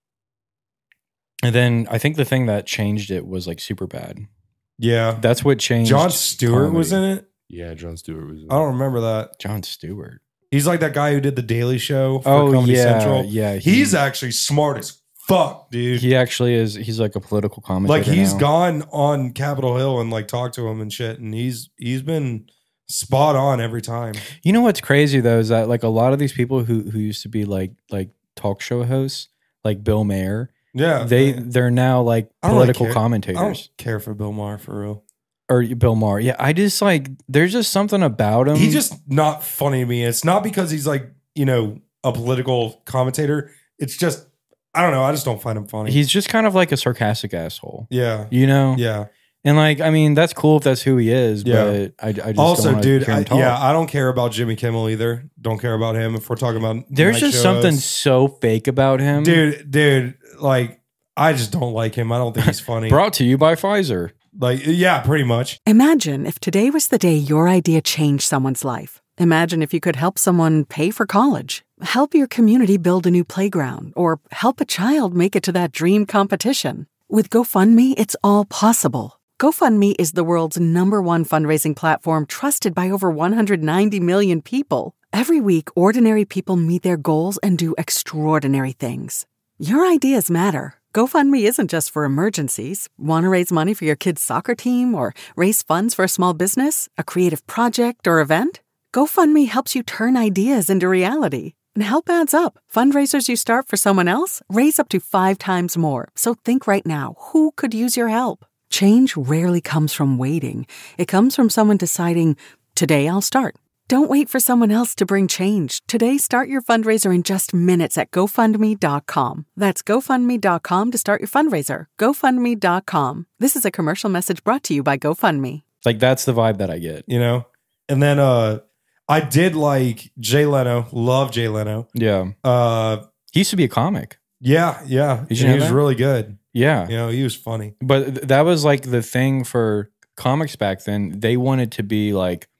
And then I think the thing that changed it was like Super Bad. Yeah. That's what changed. John Stewart comedy. was in it? Yeah, Jon Stewart was in I don't remember that. John Stewart. He's like that guy who did the Daily Show for Oh Comedy yeah, Central. yeah. he- He's actually smart as fuck, dude. he actually is. He's like a political commentator. Like he's now. gone on Capitol Hill and like talked to him and shit, and he's he's been spot on every time. You know what's crazy though is that like a lot of these people who who used to be like like talk show hosts, like Bill Maher, Yeah, they man. they're now like I don't really political care. I commentators. don't care for Bill Maher for real. Or Bill Maher. Yeah, I just like there's just something about him. He's just not funny to me. It's not because he's like, you know, a political commentator. It's just, I don't know. I just don't find him funny. he's just kind of like a sarcastic asshole. yeah. You know? Yeah. And like, I mean, that's cool if that's who he is, Yeah. but I, I just Also, don't wanna dude, hear him I, talk. yeah, I don't care about Jimmy Kimmel either. Don't care about him. If we're talking about There's night just shows. something so fake about him. dude, dude, like, I just don't like him. I don't think he's funny. Brought to you by Pfizer. Like, yeah, pretty much. Imagine if today was the day your idea changed someone's life. Imagine if you could help someone pay for college, help your community build a new playground, or help a child make it to that dream competition. With GoFundMe, it's all possible. GoFundMe is the world's number one fundraising platform trusted by over one hundred ninety million people. Every week, ordinary people meet their goals and do extraordinary things. Your ideas matter. GoFundMe isn't just for emergencies. Want to raise money for your kid's soccer team or raise funds for a small business, a creative project, or event? GoFundMe helps you turn ideas into reality. And help adds up. Fundraisers you start for someone else raise up to five times more. So think right now, who could use your help? Change rarely comes from waiting. It comes from someone deciding, today I'll start. Don't wait for someone else to bring change. Today, start your fundraiser in just minutes at GoFundMe dot com. That's GoFundMe dot com to start your fundraiser. GoFundMe dot com. This is a commercial message brought to you by GoFundMe. Like that's the vibe that I get. You know? And then uh I did like Jay Leno. Love Jay Leno. Yeah. Uh He used to be a comic. yeah, yeah. Did you And know he was that? really good. Yeah. You know, he was funny. But th- that was like the thing for comics back then. They wanted to be like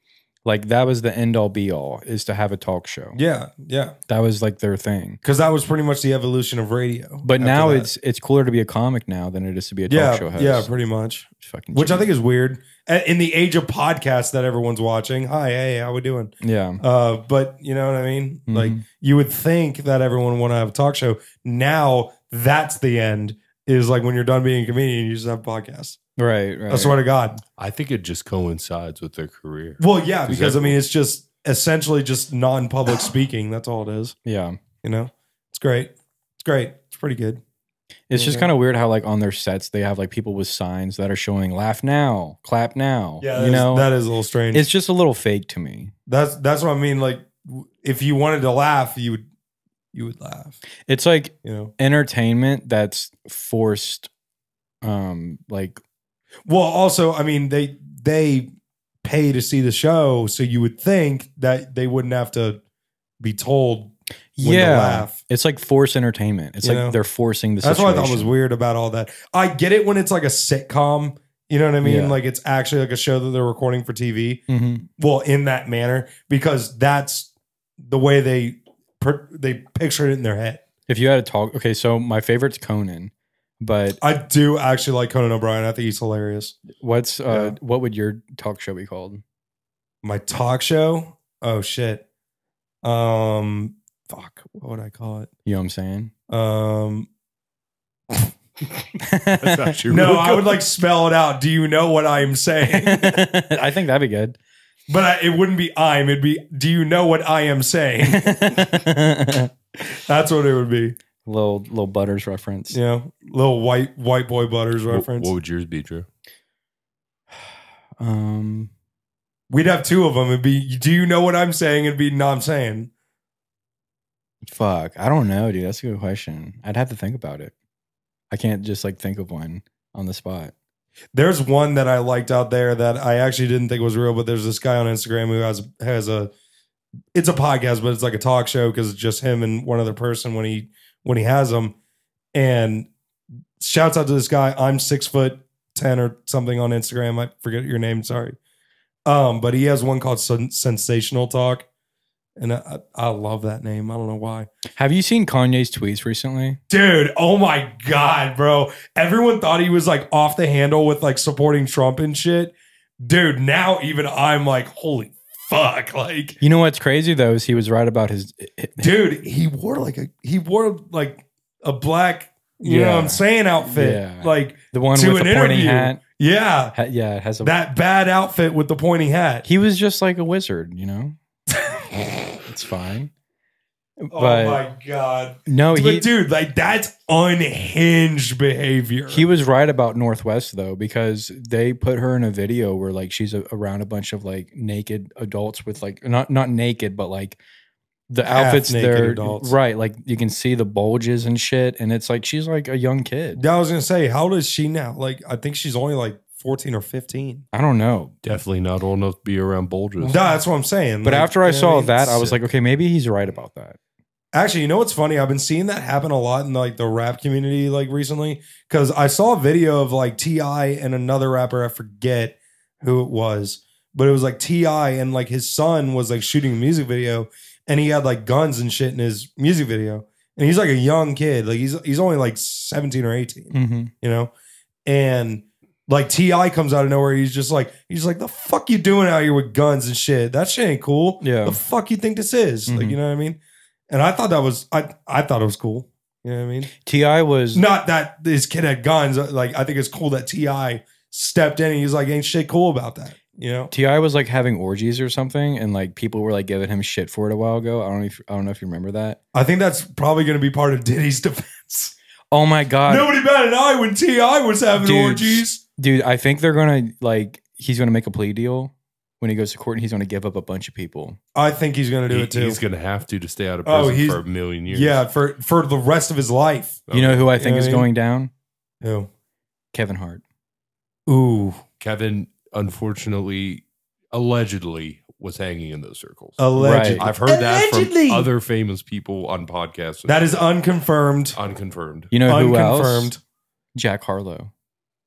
Like that was the end all be all, is to have a talk show. Yeah, yeah. That was like their thing. Because that was pretty much the evolution of radio. But after now that. it's it's cooler to be a comic now than it is to be a yeah, talk show host. yeah, pretty much. Fucking Which I genius. think is weird. A- In the age of podcasts that everyone's watching, hi, hey, how we doing? Yeah. Uh, but you know what I mean? Mhm. Like you would think that everyone want to have a talk show. Now that's the end. Is like when you're done being a comedian, you just have a podcast. Right, right. I swear to God. I think it just coincides with their career. Well, yeah, because I everyone- mean, it's just essentially just non-public speaking. That's all it is. Yeah. You know, it's great. It's great. It's pretty good. It's just Okay. kind of weird how like on their sets they have like people with signs that are showing laugh now, clap now. Yeah, you that is- know, that is a little strange. It's just a little fake to me. That's that's what I mean. Like, w- if you wanted to laugh, you would you would laugh. It's like You know. entertainment that's forced. Um, like Well, also, I mean, they they pay to see the show, so you would think that they wouldn't have to be told when yeah, to laugh. it's like forced entertainment. It's You like know? they're forcing the. That's situation. what I thought was weird about all that. I get it when it's like a sitcom. You know what I mean? Yeah. Like it's actually like a show that they're recording for T V. Mhm. Well, in that manner, because that's the way they per- they picture it in their head. If you had to talk, okay, so my favorite's Conan, but I do actually like Conan O'Brien. I think he's hilarious. what's uh, Yeah. what would your talk show be called? My talk show? Oh shit. Um fuck. What would I call it? You know what I'm saying? Um That's actually No, really I good. would like spell it out. Do you know what I'm saying? I think that'd be good. But I, it wouldn't be I'm, it'd be do you know what I am saying? That's what it would be. little little Butters reference. You know, little white white boy Butters What, reference. what would yours be, Drew? Um, We'd have two of them. It'd be do you know what I'm saying? It'd be no, I'm saying. fuck, I don't know, dude. That's a good question. I'd have to think about it. I can't just like think of one on the spot. There's one that I liked out there that I actually didn't think was real, but there's this guy on Instagram who has has a it's a podcast, but it's like a talk show because it's just him and one other person when he when he has them. And shouts out to this guy. I'm six foot ten or something on Instagram. I forget your name. Sorry. Um, but he has one called Sen- Sensational Talk. And I, I love that name. I don't know why. Have you seen Kanye's tweets recently? Dude, oh my God, bro. Everyone thought he was like off the handle with like supporting Trump and shit. Dude, now even I'm like, holy fuck. Like, You know what's crazy though is he was right about his. dude, he wore like a he wore like a black, you know Yeah. what I'm saying, outfit. Yeah. Like The one to with an the pointy interview. hat. Yeah. Ha- yeah, it has a. That bad outfit with the pointy hat. He was just like a wizard, you know. It's fine. Oh But my God. no, But he dude, like that's unhinged behavior. he was right about Northwest though, because they put her in a video where like she's a, around a bunch of like naked adults with like not not naked, but like the Half outfits naked there, adults. right? Like you can see the bulges and shit, and it's like she's like a young kid. Yeah, I was gonna say, how old is she now? Like, I think she's only like fourteen or fifteen. I don't know, Definitely not old enough to be around bulges. No, that's what I'm saying. but Like, after I you know saw what mean? that, I was Sick. like, okay, maybe he's right about that. Actually, you know what's funny? I've been seeing that happen a lot in like the rap community, like recently, because I saw a video of like T I and another rapper. I forget who it was, but it was like T I and like his son was like shooting a music video, and he had like guns and shit in his music video, and he's like a young kid, like he's he's only like seventeen or eighteen, Mm-hmm. you know, and like T I comes out of nowhere. He's just like he's like the fuck you doing out here with guns and shit? That shit ain't cool. Yeah. The fuck you think this is? Like Mhm. you know what I mean? And I thought that was I I thought it was cool. You know what I mean? T I was Not that this kid had guns. Like I think it's cool that T I stepped in and he's like, ain't shit cool about that. You know? T I was like having orgies or something, and like people were like giving him shit for it a while ago. I don't know if I don't know if you remember that. I think that's probably gonna be part of Diddy's defense. Oh my god, Nobody batted an eye when T I was having Dude, orgies. dude! I think they're gonna like he's gonna make a plea deal when he goes to court, and he's gonna give up a bunch of people. I think he's gonna do He- it too. He's going to have to to stay out of Oh, prison he's- for a million years. Yeah, for for the rest of his life. You know who I think You know is what I mean? going down? Who? Kevin Hart. Ooh. Kevin, unfortunately, allegedly was hanging in those circles. Allegedly. I've heard Allegedly. that from other famous people on podcasts. That is unconfirmed. unconfirmed. You know who else? Unconfirmed. Jack Harlow.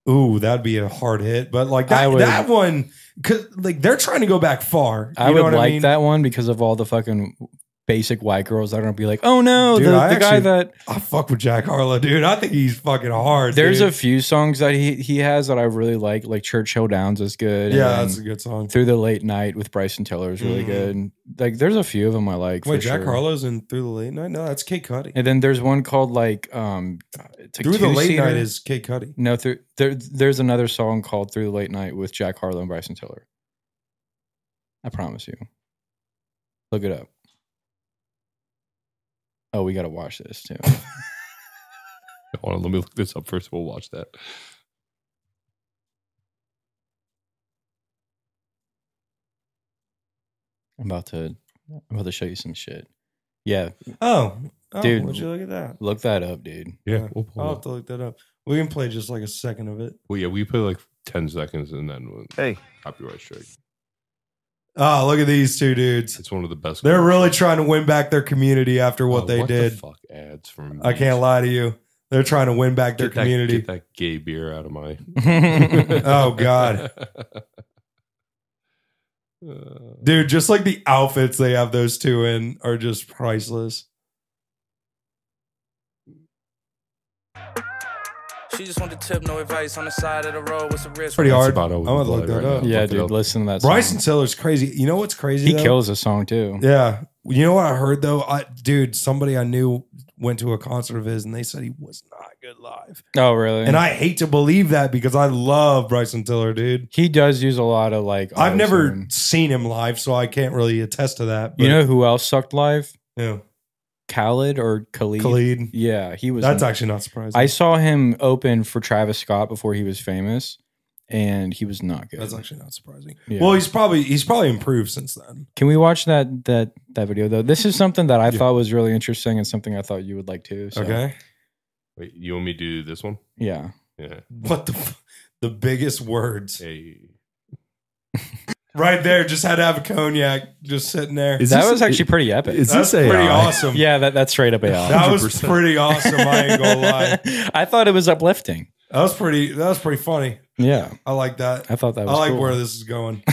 Ooh, that'd be a hard hit. But like that, would- that one, cause like they're trying to go back far. You I know would what like I mean? that one because of all the fucking basic white girls that are gonna be like, oh no, Dude, the, I the guy actually- that I fuck with Jack Harlow, dude. I think he's fucking hard. there's dude. a few songs that he he has that I really like, like Churchill Downs is good. Yeah, and that's a good song. Through the Late Night with Bryson Tiller is really Mhm. good. Like there's a few of them I like. Wait, for Jack sure. Harlow's in Through the Late Night? No, that's Kate Cudi. And then there's one called like um it's like Through the Late two-seater. Night is Kate Cudi. No, through there there's another song called Through the Late Night with Jack Harlow and Bryson Tiller. I promise you. Look it up. Oh, we gotta watch this too. Hold on, let me look this up first. We'll watch that. I'm about to I'm about to show you some shit. Yeah. Oh, oh Dude, would you look at that? Look that up, dude. Yeah, we'll pull I'll it have up. to look that up. We can play just like a second of it. Well, yeah, we play like ten seconds and then we'll- Hey. copyright strike. Oh, look at these two dudes. It's one of the best. They're groups. really trying to win back their community after what Oh, they what the did. fuck ads from I can't lie to you. They're trying to win back their Get that- community. Get that gay beer out of my. Oh, God. Uh, Dude, just like the outfits they have those two in are just priceless. She just wanted tip, no advice on the side of the road with some risk. Pretty That's hard. about I'm all we gonna can look play that right up. now. Yeah, Look it dude, up. listen to that song. Bryson Tiller's crazy. You know what's crazy? He though? kills a song too. Yeah. You know what I heard though? I dude, somebody I knew went to a concert of his and they said he was not good live. Oh, really? And I hate to believe that because I love Bryson Tiller, dude. He does use a lot of like. I've never auto-tune. seen him live, so I can't really attest to that. You know who else sucked live? Yeah. Khaled or Khalid? Khalid. Yeah, he was. That's actually not surprising. I saw him open for Travis Scott before he was famous, and he was not good. That's actually not surprising. Yeah. Well, he's probably he's probably improved since then. Can we watch that that that video though? This is something that I thought was really interesting and something I thought you would like too. So. Okay. Wait, you want me to do this one? Yeah. Yeah. What the f- the biggest words Hey. right there? Just had to have a cognac just sitting there. Is that this- was actually pretty epic. Is That's this pretty A I? awesome. Yeah, that, that's straight up A I. That was one hundred percent. pretty awesome. I ain't gonna lie. I thought it was uplifting. That was pretty. That was pretty funny. Yeah. I like that. I thought that I was like cool. where this is going.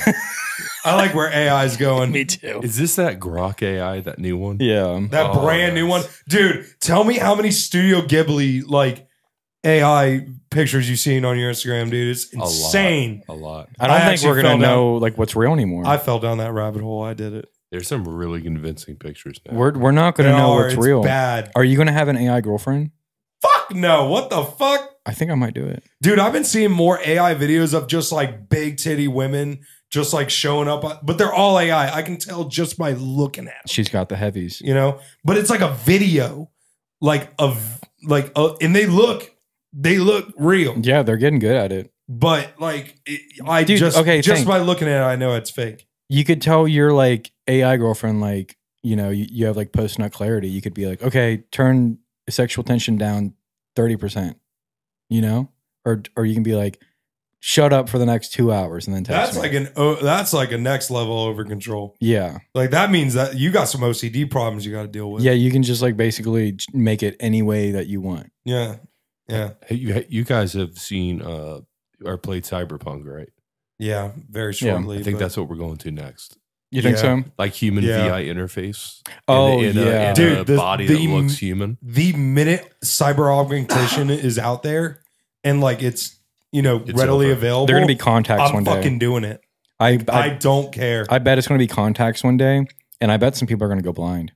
I like where A I is going. Me too. Is this that Grok A I, that new one? Yeah. That Oh, brand new one, yes. dude. Tell me how many Studio Ghibli like A I pictures you've seen on your Instagram, dude. It's A lot. insane. A lot. I don't I think actually we're gonna fell down- know like what's real anymore. I fell down that rabbit hole. I did it. There's some really convincing pictures now. we're we're not gonna They know are. what's It's real. bad. Are you gonna have an A I girlfriend? Fuck no. What the fuck? I think I might do it. Dude, I've been seeing more A I videos of just like big titty women just like showing up, but they're all A I. I can tell just by looking at them, She's got the heavies. you know? But it's like a video, like of like, uh, and they look, they look real. Yeah, they're getting good at it. But like, it, I Dude, just, okay, just think. by looking at it, I know it's fake. You could tell your like A I girlfriend, like, you know, you, you have like post nut clarity. You could be like, okay, turn sexual tension down thirty percent, you know? Or or you can be like, shut up for the next two hours and then text That's me. like an, oh, that's like a next level over control. Yeah. Like that means that you got some O C D problems you got to deal with. Yeah, you can just like basically j- make it any way that you want. Yeah. Yeah. Hey, you, you guys have seen uh, or played Cyberpunk, right? Yeah. Very Yeah, shortly. I think but- that's what we're going to next. You think Yeah. so? Like human Yeah. V I interface. Oh, in a, in a- yeah. in Dude, a the- body the- that looks human. the minute cyber augmentation is out there and like it's, you know, It's readily over. available, They're gonna be contacts I'm one day. fucking doing it. I I, I, don't care. I bet it's gonna be contacts one day, and I bet some people are gonna go blind.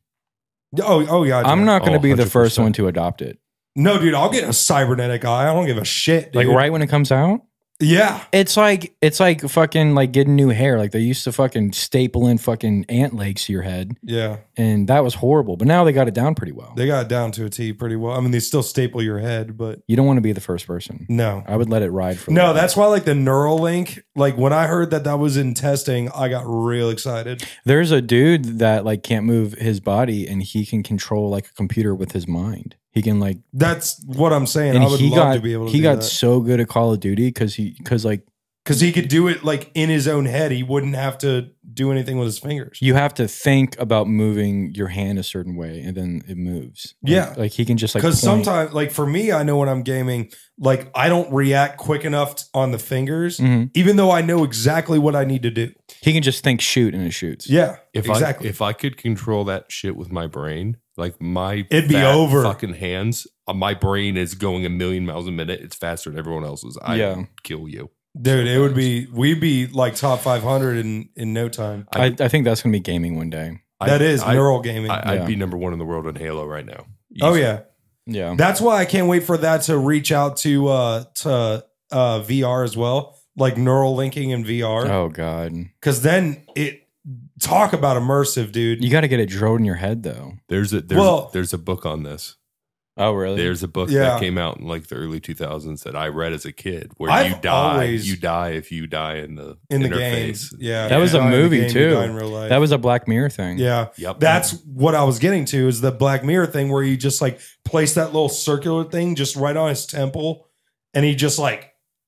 oh, oh yeah. I'm not gonna Oh, be the one hundred first percent. one to adopt it. No, dude, I'll get a cybernetic eye. I don't give a shit. Dude. Like right when it comes out, Yeah. it's like it's like fucking like getting new hair. Like they used to fucking staple in fucking ant legs to your head, Yeah. and that was horrible. But now they got it down pretty well. They got it down to a T pretty well. I mean, they still staple your head, but You don't want to be the first person. no. I would let it ride for. a No, little bit. that's why like the Neuralink, like when I heard that that was in testing, I got real excited. There's a dude that like can't move his body, and he can control like a computer with his mind. He can like, That's what I'm saying. and I would he love got to be able to he do got that. so good at Call of Duty because he because like Because he could do it like in his own head. He wouldn't have to do anything with his fingers. You have to think about moving your hand a certain way, and then it moves. Like, Yeah. like he can just like Because point. sometimes, like for me, I know when I'm gaming, like I don't react quick enough t- on the fingers, Mhm. even though I know exactly what I need to do. He can just think shoot and it shoots. Yeah, If exactly. I if I could control that shit with my brain, like my It'd be fat over. fucking hands, uh, my brain is going a million miles a minute. It's faster than everyone else's. I Yeah. would kill you. Dude, it would be, we'd be like top five hundred in, in no time. I, I think that's gonna be gaming one day. That is I- neural gaming. I, I'd Yeah. be number one in the world in Halo right now. Oh, Easy. yeah. Yeah. That's why I can't wait for that to reach out to uh to uh V R as well, like neural linking in V R. Oh god. Because then it talk about immersive, dude. You got to get it drilled in your head though. There's a there's, Well- there's a book on this. Oh really? There's a book Yeah. that came out in like the early two thousands that I read as a kid, where I've you die, always- you die if you die in the in the interface. games. Yeah. That was You a die in the movie game, you too. die in real life. That was a Black Mirror thing. Yeah. Yep. That's what I was getting to is the Black Mirror thing where you just like place that little circular thing just right on his temple and he just like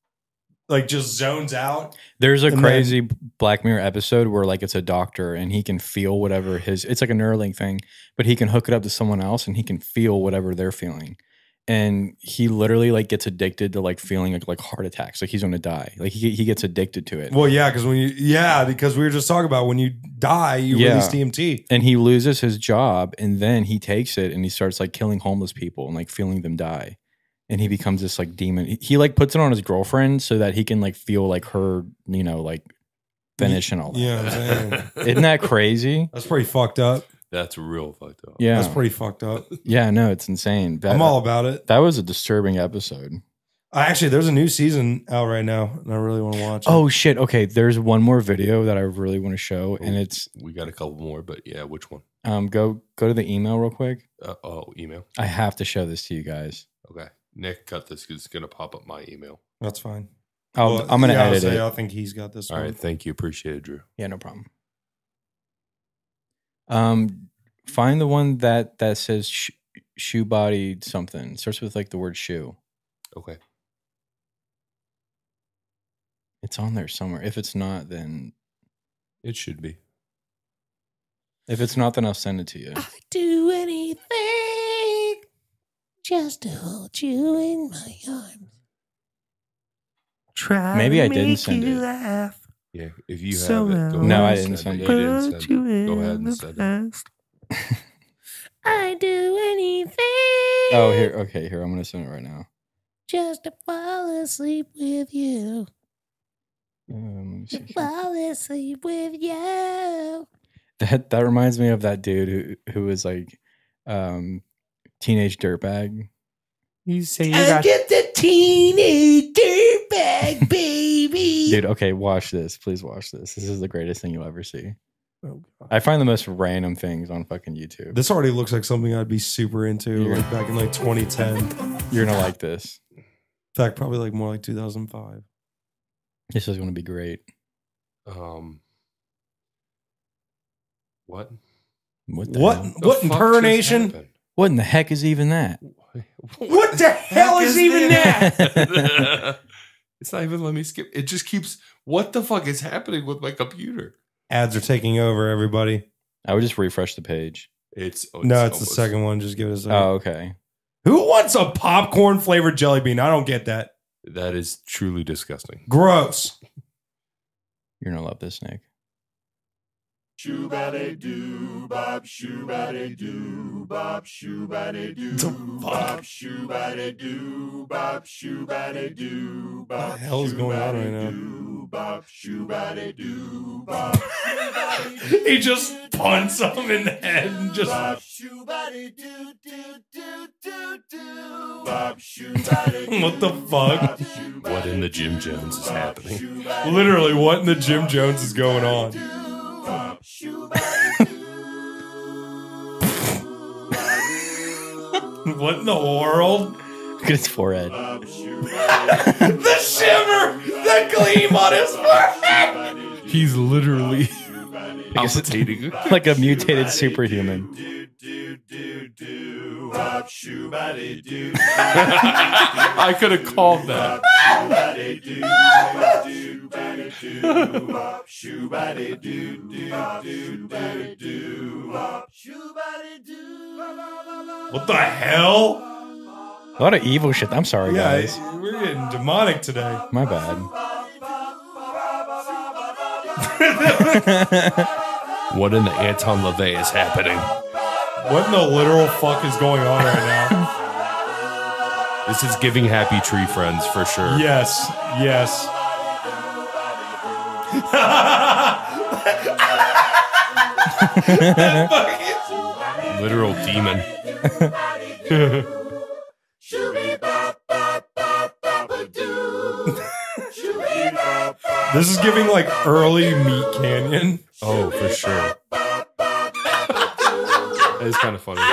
like just zones out. There's a And crazy Black Mirror episode where like it's a doctor and he can feel whatever his it's like a Neuralink thing, but he can hook it up to someone else and he can feel whatever they're feeling. And he literally like gets addicted to like feeling like, like heart attacks, like he's gonna die. Like he he gets addicted to it. Well, yeah, because when you yeah, because we were just talking about when you die, you Yeah. release D M T. And he loses his job and then he takes it and he starts like killing homeless people and like feeling them die. And he becomes this like demon. He, he like puts it on his girlfriend so that he can like feel like her, you know, like finish and all that. Yeah, I'm saying. Isn't that crazy? That's pretty fucked up. That's real fucked up. Yeah. That's pretty fucked up. Yeah, no, it's insane. That, I'm all about it. That was a disturbing episode. I actually, there's a new season out right now, and I really want to watch it. Oh shit. Okay, there's one more video that I really want to show, and it's We got a couple more, but yeah, which one? um go go to the email real quick. Uh, oh, email. I have to show this to you guys. Okay, Nick, cut this because it's gonna pop up my email. That's fine. I'll, Well, I'm gonna yeah, I'll edit say, it. I think he's got this All one. right, thank you, appreciate it, Drew. Yeah, no problem. Um, find the one that that says sh- shoe body something. It starts with like the word shoe. Okay. It's on there somewhere. If it's not, then It should be. if it's not, then I'll send it to you. Do anything just to hold you in my arms. Try Maybe to I didn't make send you it. laugh. Yeah, if you have So it, go now ahead No, I and didn't send send it. it. You didn't Put send you it. Go in ahead the and send it. past. I do anything. Oh, here. Okay, here. I'm gonna send it right now. Just to fall asleep with you. Um, let me see To here. fall asleep with you. That that reminds me of that dude who who was like, um, teenage dirtbag. You say you I got get the teenage dirtbag, baby. Dude, okay, watch this. Please watch this. This is the greatest thing you'll ever see. Oh, God. I find the most random things on fucking YouTube. This already looks like something I'd be super into, You're- like back in like twenty ten. In You're gonna like this. fact, probably like more like two thousand five. This is gonna be great. Um, what? What? The What? hell? The What fuck just impersonation? happened? What in the heck is even that? What the hell is even that? It's not even let me skip. It just keeps. What the fuck is happening with my computer? Ads are taking over, everybody. I would just refresh the page. It's oh, No, it's the almost- second one. Just give it a second. Oh, okay. Who wants a popcorn flavored jelly bean? I don't get that. That is truly disgusting. Gross. You're gonna love this, Nick. Shoobady doo bop, shoobady doo bop, shoobady doo bop, shoobady doo bop, shoobady doo bop. What the hell is going on right now? Doo bop, shoobady doo bop. He just punts him in the head and just. Shoobady doo doo doo doo doo. Bop, shoobady. What the fuck? What in the Jim Jones is happening? Literally, what in the Jim Jones is going on? What in the world? Look at his forehead. The shimmer, the gleam on his forehead. He's literally I guess it's like a mutated superhuman. I could have called that. What the hell? A lot of evil shit. I'm sorry, Yeah, guys. we're getting demonic today. My bad. What in the Anton LaVey is happening? What in the literal fuck is going on right now? This is giving happy tree friends for sure. Yes, yes. Literal demon. This is giving like early Meat Canyon. Oh, for sure. That is kind of funny.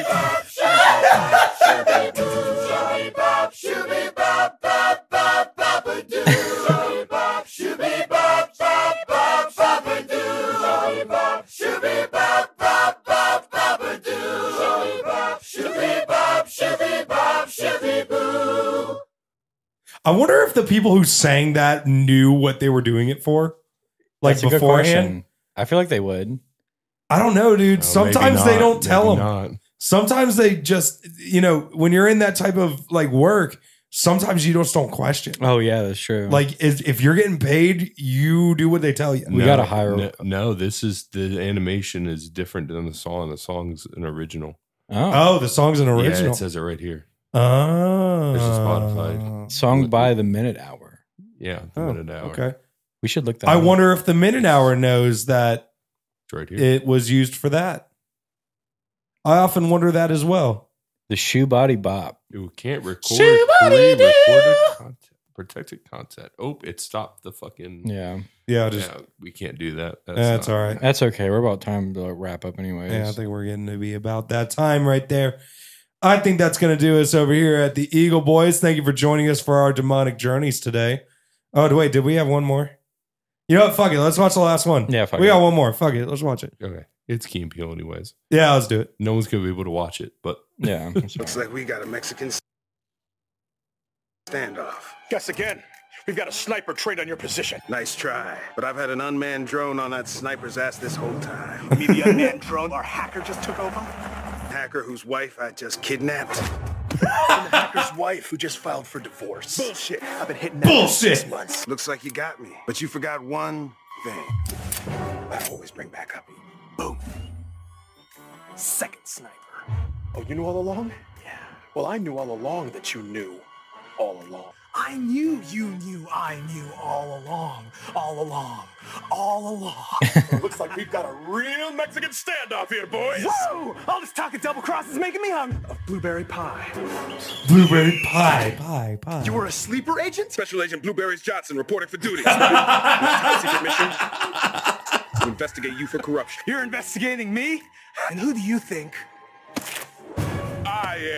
I wonder if the people who sang that knew what they were doing it for, like That's a good beforehand. question. I feel like they would. I don't know, dude. No, Sometimes maybe they not. don't tell Maybe them. not. Sometimes they just, you know, when you're in that type of like work, sometimes you just don't question. Oh yeah, that's true. Like if, if you're getting paid, you do what they tell you. We gotta hire- No, no, this is the animation is different than the song. The song's an original. Oh, the song's an Yeah, original. it says it right here. Oh, There's a Spotify. Song by the minute hour. Yeah, the Oh, minute hour. okay. We should look that I up. wonder if the minute hour knows that It's right here. it was used for that. I often wonder that as well. The Shoe Body Bop. You can't record Shoe-body-doo. pre-recorded content, protected content. Oh, it stopped the fucking. Yeah. Yeah, just Yeah, we can't do that. That's, that's not- all right. That's okay. We're about time to wrap up anyways. Yeah, I think we're getting to be about that time right there. I think that's going to do us over here at the Eagle Boys. Thank you for joining us for our demonic journeys today. Oh, wait, did we have one more? You know what? Fuck it. Let's watch the last one. Yeah, fuck we it. got one more. Fuck it. Let's watch it. Okay, it's Key and Peele, anyways. Yeah, let's do it. No one's gonna be able to watch it, but Yeah. Looks like we got a Mexican standoff. Guess again. We've got a sniper trained on your position. Nice try. But I've had an unmanned drone on that sniper's ass this whole time. You mean the unmanned drone our hacker just took over? Hacker whose wife I just kidnapped. And the hacker's wife who just filed for divorce. Bullshit. I've been hitting that Bullshit. for six months. Looks like you got me. But you forgot one thing. I always bring back up. Boom. Second sniper. Oh, you knew all along? Yeah. Well, I knew all along that you knew all along. I knew you knew I knew all along, all along, all along. Looks like we've got a real Mexican standoff here, boys. Whoa! All this talk of double cross is making me hungry. Of blueberry pie. Blueberry pie, pie, pie. You were a sleeper agent? Special Agent Blueberries Johnson reporting for duty. Top secret mission to investigate you for corruption. You're investigating me? And who do you think I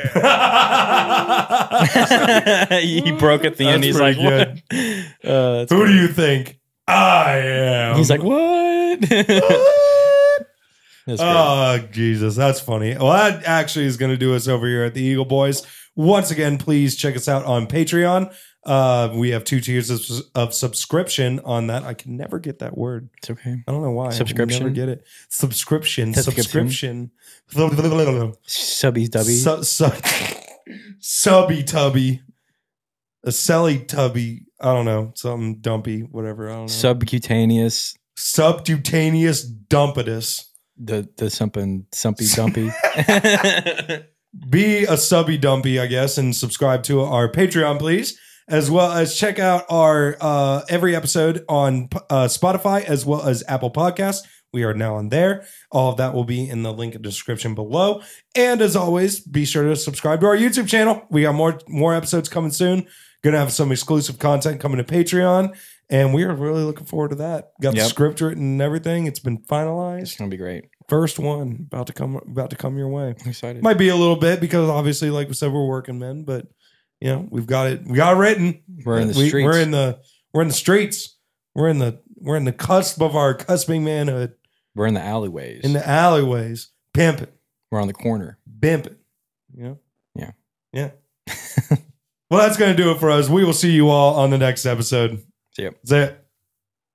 am? He broke at the That's end. He's pretty like, what? Uh, that's Who do you think I am? He's like, what? That's great. Oh, Jesus. That's funny. Well, that actually is going to do us over here at the Eagle Boys. Once again, please check us out on Patreon. Uh, we have two tiers of, of subscription on that. I can never get that word. It's okay. I don't know why. Subscription? I never get it. Subscription. Subscription. Subscription. Subby Dubby. Su- su- subby tubby. A selly tubby. I don't know. Something dumpy. Whatever. I don't know. Subcutaneous. Subcutaneous dumpitus. The the something sumpy dumpy. Be a subby dumpy, I guess, and subscribe to our Patreon, please, as well as check out our uh, every episode on uh, Spotify as well as Apple Podcasts. We are now on there. All of that will be in the link in the description below. And as always, be sure to subscribe to our YouTube channel. We got more more episodes coming soon. Gonna have some exclusive content coming to Patreon, and we are really looking forward to that. Got the Yep. script written and everything. It's been finalized. It's gonna be great. First one about to come about to come your way. I'm excited. Might be a little bit because obviously, like we said, we're working men, but you know we've got it. We got it written. We're in the we, streets. We're in the we're in the streets. We're in the we're in the cusp of our cusping manhood. We're in the alleyways. In the alleyways, pimping, We're on the corner. bimping. You know, Yeah. yeah. Well, that's gonna do it for us. We will see you all on the next episode. See ya. That's it.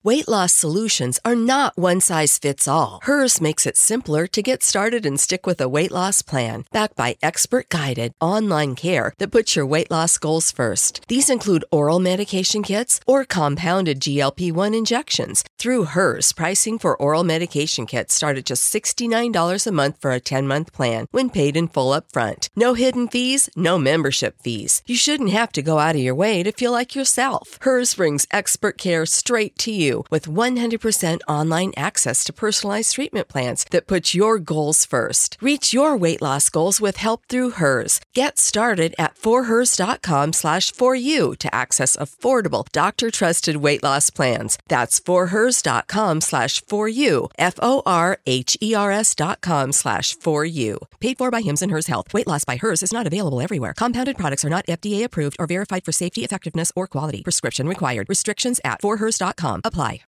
Weight loss solutions are not one size fits all. Hers makes it simpler to get started and stick with a weight loss plan, backed by expert-guided online care that puts your weight loss goals first. These include oral medication kits or compounded G L P one injections. Through Hers, pricing for oral medication kits start at just sixty-nine dollars a month for a ten-month plan when paid in full upfront. No hidden fees, no membership fees. You shouldn't have to go out of your way to feel like yourself. Hers brings expert care straight to you with one hundred percent online access to personalized treatment plans that put your goals first. Reach your weight loss goals with help through Hers. Get started at forhers.com slash for you to access affordable, doctor-trusted weight loss plans. That's forhers.com slash for you, F-O-R-H-E-R-S dot com slash for you. Paid for by Hims and Hers Health. Weight loss by Hers is not available everywhere. Compounded products are not F D A approved or verified for safety, effectiveness, or quality. Prescription required. Restrictions at forhers dot com apply.